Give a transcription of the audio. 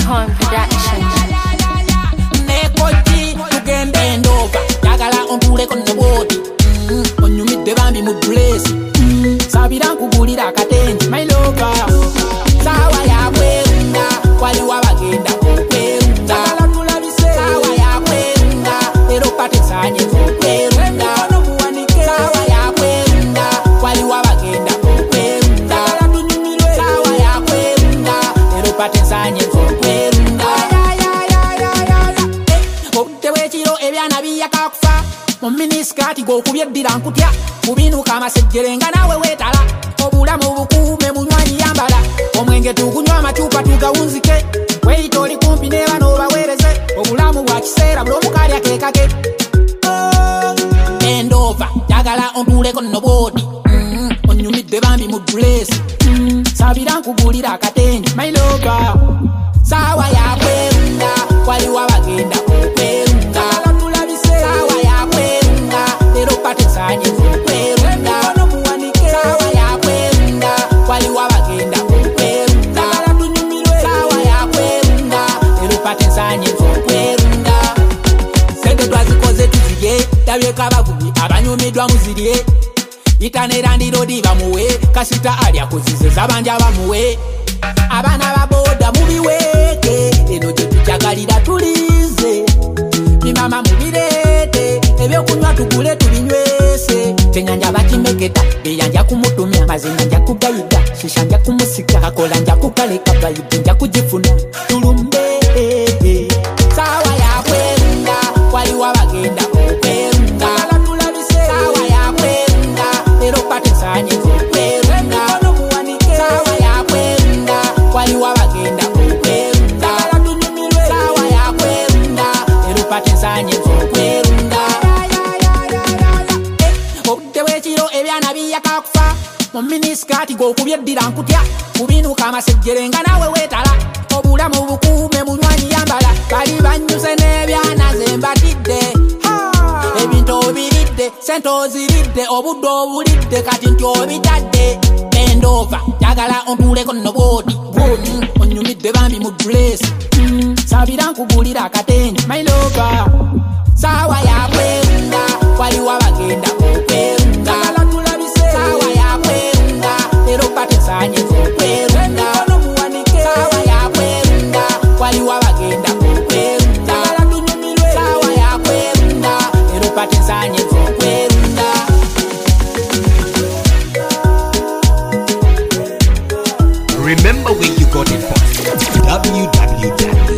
Home Production. Nekoji tugende endova jagala ontuleko neboti onyumidde bambi mu dress sabira nkugulira akatengi my lover sawa yakwenda waliwo abagenda okwerunda sawa yakwenda ero pate sanye okwerunda sawa yakwenda waliwo abagenda okwerunda sawa yakwenda ero pate sanye okwerunda obutewekiro ebyana biyakakufa mu miniskati gokubyeddira nkutya kubinuka amasejjerenga nawe wetala obulamu bukuume munywanyi yambala omwenge tukunywa amacupa tugawunzike weyita oli kumpi nebano obaweereze obulamu bwa kiseera buli omukalya kekake endova jagala ontuleko nobodi onyumidde bambi mu dress sabira nkugulira akatengi my lover sawa yakwenda waliwo abagenda okwerunda sawa yakwenda ero pate sanye okwerunda sawa yakwenda waliwo abagenda okwerunda sawa yakwenda ero pate sanye okwerunda sente twazikoze tuzirye tabyeka abavubi abanyumiddwa muzirye itanerandirodi bamuwe kasita alyakozize zabanja bamuwe abana baboda mubiweke eno gyetujagalira tulize bimama mubirete ebyokunywa tugule tubinywese tenyanja bakimeketa beyanja kumutumya mazinga nja kugayiga shisha nja kumusika kakola nja kukaleka bayibu nja kugifuna tulumbe sawa yakwenda waliwo abagenda okwerunda sawa yakwenda ero pate sanye okwerunda sawa yakwenda waliwo abagenda okwerunda sawa yakwenda ero pate sanye okwerunda obutewekiro ebyana biyakakufa mu miniskati gokubyeddira nkutya kubinuka amasejjerenga nawe wetala obulamu bukuume munywanyi yambala bali banyuse n'ebyana zembatidde ebintu obiridde sente oziridde obudde obulidde kati nti obitadde endova jagala ontuleko nobodi onyumidde bambi mu dress sabira nkugulira akatengi my lover sawa yakwenda waliwo abagenda okwerunda sawa yakwenda ero pate sanye okwerunda sawa yakwenda waliwo abagenda okwerunda sawa yakwenda ero pate sanye okwerunda Remember where you got it from. www